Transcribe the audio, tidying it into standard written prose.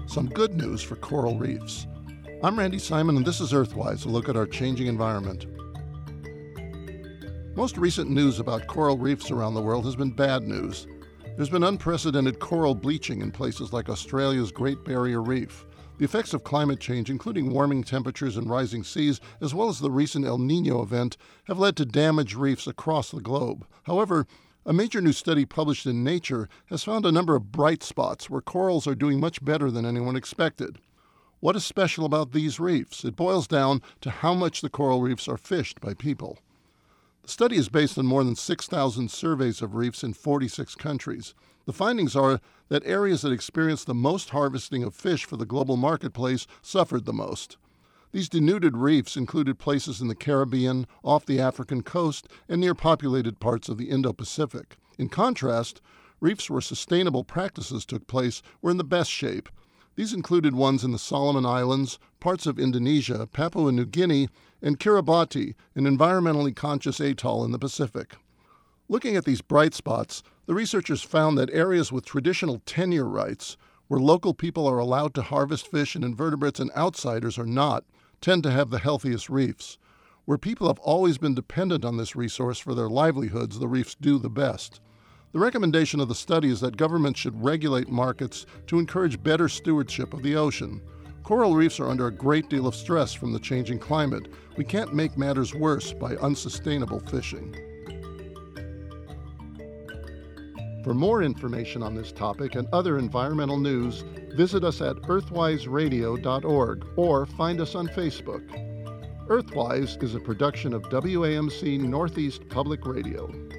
some good news for coral reefs. I'm Randy Simon, and this is Earthwise, a look at our changing environment. Most recent news about coral reefs around the world has been bad news. There's been unprecedented coral bleaching in places like Australia's Great Barrier Reef. The effects of climate change, including warming temperatures and rising seas, as well as the recent El Niño event, have led to damaged reefs across the globe. However, a major new study published in Nature has found a number of bright spots where corals are doing much better than anyone expected. What is special about these reefs? It boils down to how much the coral reefs are fished by people. The study is based on more than 6,000 surveys of reefs in 46 countries. The findings are that areas that experienced the most harvesting of fish for the global marketplace suffered the most. These denuded reefs included places in the Caribbean, off the African coast, and near populated parts of the Indo-Pacific. In contrast, reefs where sustainable practices took place were in the best shape. These included ones in the Solomon Islands, parts of Indonesia, Papua New Guinea, and Kiribati, an environmentally conscious atoll in the Pacific. Looking at these bright spots, the researchers found that areas with traditional tenure rights, where local people are allowed to harvest fish and invertebrates and outsiders are not, tend to have the healthiest reefs. Where people have always been dependent on this resource for their livelihoods, the reefs do the best. The recommendation of the study is that governments should regulate markets to encourage better stewardship of the ocean. Coral reefs are under a great deal of stress from the changing climate. We can't make matters worse by unsustainable fishing. For more information on this topic and other environmental news, visit us at earthwiseradio.org or find us on Facebook. Earthwise is a production of WAMC Northeast Public Radio.